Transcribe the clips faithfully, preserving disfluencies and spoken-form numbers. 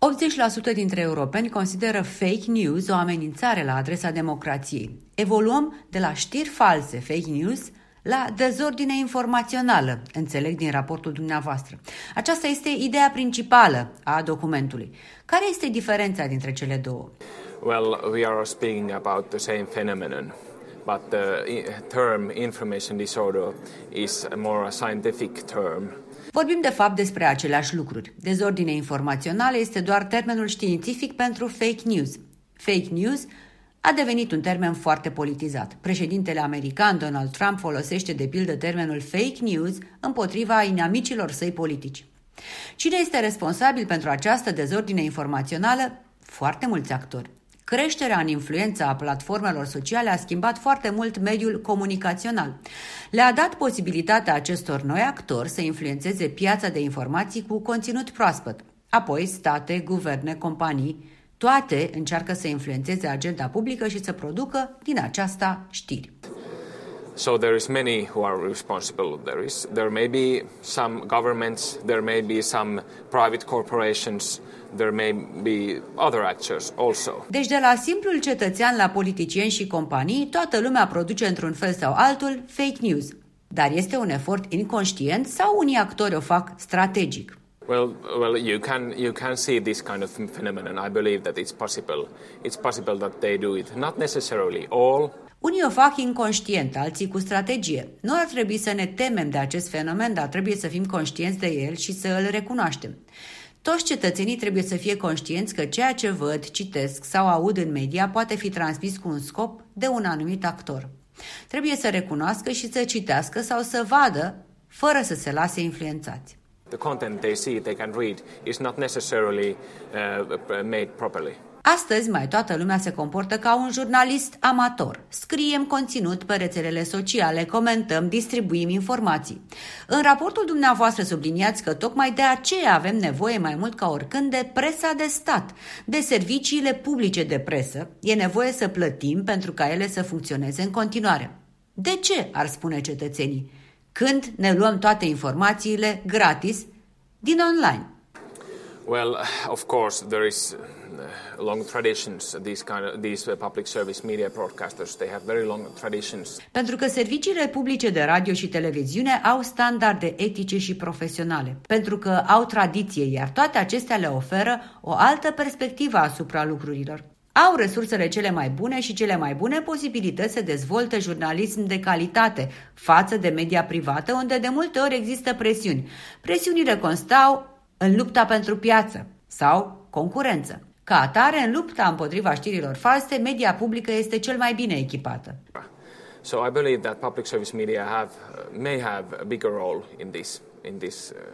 optzeci la sută dintre europeni consideră fake news o amenințare la adresa democrației. Evoluăm de la știri false, fake news, la dezordine informațională, înțeleg din raportul dumneavoastră. Aceasta este ideea principală a documentului. Care este diferența dintre cele două? Well, we are speaking about the same phenomenon, but the term information disorder is a more scientific term. Vorbim de fapt despre aceleași lucruri. Dezordine informațională este doar termenul științific pentru fake news. Fake news a devenit un termen foarte politizat. Președintele american Donald Trump folosește de pildă termenul fake news împotriva inamicilor săi politici. Cine este responsabil pentru această dezordine informațională? Foarte mulți actori. Creșterea în influența a platformelor sociale a schimbat foarte mult mediul comunicațional. Le-a dat posibilitatea acestor noi actori să influențeze piața de informații cu conținut proaspăt. Apoi, state, guverne, companii, toate încearcă să influențeze agenda publică și să producă din aceasta știri. So there is many who are responsible. There is there may be some governments, there may be some private corporations, there may be other actors also. Deci de la simplul cetățean la politicieni și companii, toată lumea produce într-un fel sau altul fake news. Dar este un efort inconștient sau unii actori o fac strategic? Well, well, you can you can see this kind of phenomenon. I believe that it's possible. It's possible that they do it, not necessarily all. Unii o fac inconștient, alții cu strategie. Nu ar trebui să ne temem de acest fenomen, dar trebuie să fim conștienți de el și să îl recunoaștem. Toți cetățenii trebuie să fie conștienți că ceea ce văd, citesc sau aud în media poate fi transmis cu un scop de un anumit actor. Trebuie să recunoască și să citească sau să vadă, fără să se lase influențați. The content they see, they can read, is not necessarily uh, made properly. Astăzi, mai toată lumea se comportă ca un jurnalist amator. Scriem conținut pe rețelele sociale, comentăm, distribuim informații. În raportul dumneavoastră subliniați că tocmai de aceea avem nevoie mai mult ca oricând de presa de stat, de serviciile publice de presă. E nevoie să plătim pentru ca ele să funcționeze în continuare. De ce, ar spune cetățenii, când ne luăm toate informațiile gratis din online? Well, of course, there is long traditions. These kind of these public service media broadcasters, they have very long traditions. Pentru că serviciile publice de radio și televiziune au standarde etice și profesionale, pentru că au tradiție, iar toate acestea le oferă o altă perspectivă asupra lucrurilor. Au resursele cele mai bune și cele mai bune posibilități să dezvolte jurnalism de calitate față de media privată, unde de multe ori există presiuni. Presiunile constau în lupta pentru piață sau concurență. Ca atare, în lupta împotriva știrilor false, media publică este cel mai bine echipată. So I believe that public service media have may have a bigger role in this in this uh,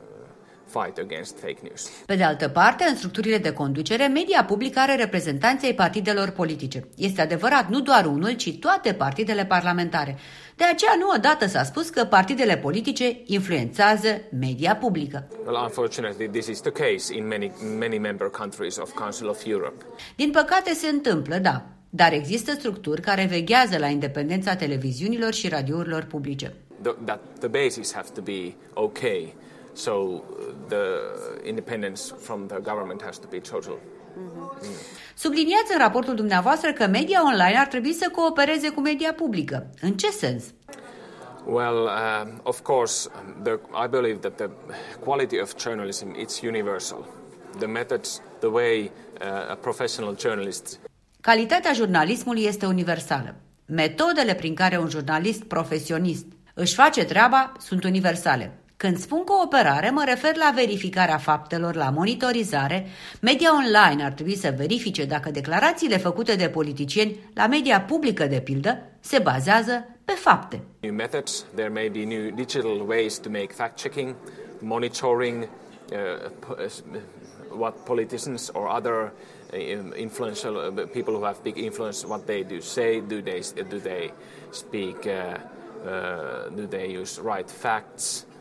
fight against fake news. Pe de altă parte, în structurile de conducere, media publică are reprezentanții ai partidelor politice. Este adevărat, nu doar unul, ci toate partidele parlamentare. De aceea, nu odată s-a spus că partidele politice influențează media publică. Well, unfortunately, this is the case in many many member countries of Council of Europe. Din păcate se întâmplă, da, dar există structuri care veghează la independența televiziunilor și radiourilor publice. The, that the basis have to be okay. So the independence from the government has to be total. Mm-hmm. Mm. Subliniați în raportul dumneavoastră că media online ar trebui să coopereze cu media publică. În ce sens? Well, uh, of course, the, I believe that the quality of journalism it's universal. The methods, the way uh, a professional journalist. Calitatea jurnalismului este universală. Metodele prin care un jurnalist profesionist își face treaba sunt universale. Când spun cooperare, mă refer la verificarea faptelor, la monitorizare. Media online ar trebui să verifice dacă declarațiile făcute de politicieni la media publică, de pildă, se bazează pe fapte. New methods, there may be new digital ways to make fact-checking, monitoring uh, what politicians or other influential people who have big influence, what they do say, do they do they speak, uh, uh, do they use right facts?